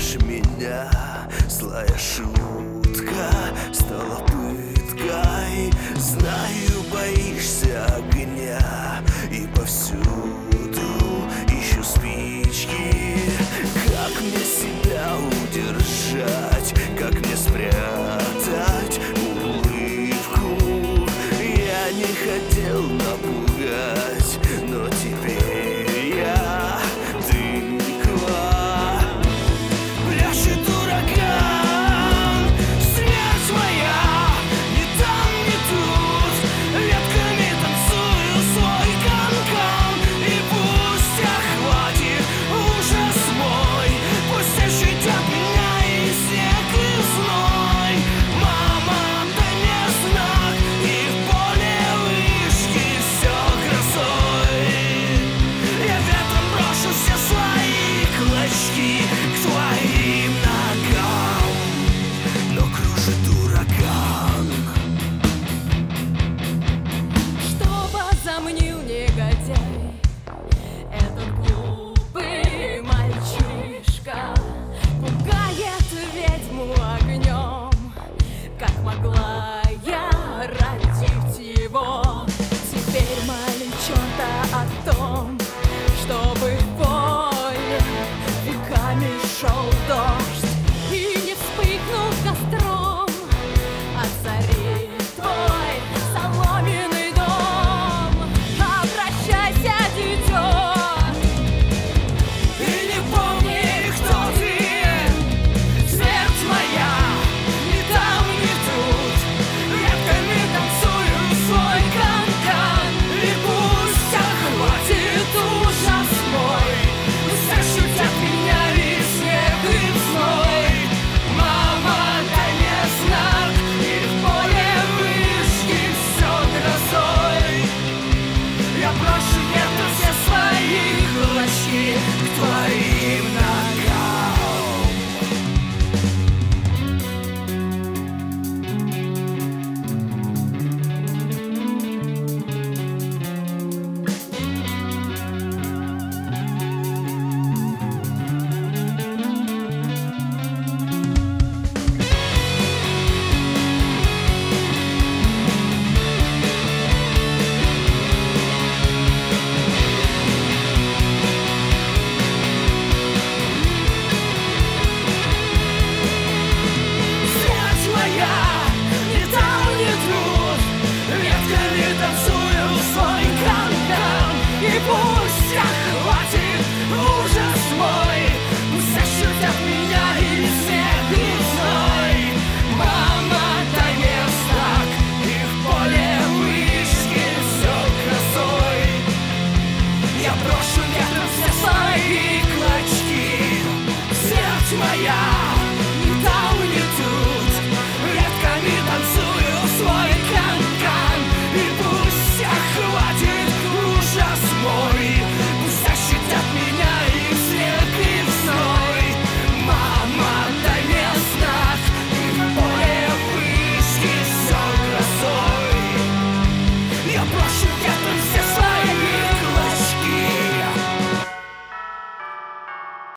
Видишь меня, злая шутка стала пыткой. Знаю, боишься огня, и повсюду ищу спички. Как мне себя удержать, как мне спрятать улыбку? Я не хотел напугать, но теперь я тыква. Пляшет ураган, смерть моя, ни там, ни тут. Ветками танцую свой канкан, и пусть охватит ужас мой, пусть ощутят меня и снег, и зной. Мама, дай мне знак, и в поле вышки все красой. Я ветром брошу все свои клочки к твоим ногам, но кружит ураган. Что возомнил негодяй, этот глупый мальчишка пугает ведьму огнем. Как могла я родить его? Теперь молю черта о том, чтобы в поле веками шел дождь и не вспыхнул костром от зари твой соломенный дом. Обращайся, дитё, И не помни, кто ты, смерть моя, ни там, ни тут. Ветками танцую свой канкан, и пусть охватит ужас мой, пусть ощутят меня и снег, и зной. Мама, дай мне знак, и в поле вышки все грозой. Я брошу ветру все свои клочки к твоим ногам. Смерть моя, ни там, ни тут. Ветками танцую свой канкан, и пусть охватит ужас мой, пусть ощутят меня и снег, и зной. Мама, дай мне знак, и в поле вышки все красой. Я брошу ветром все свои клочки, смерть моя.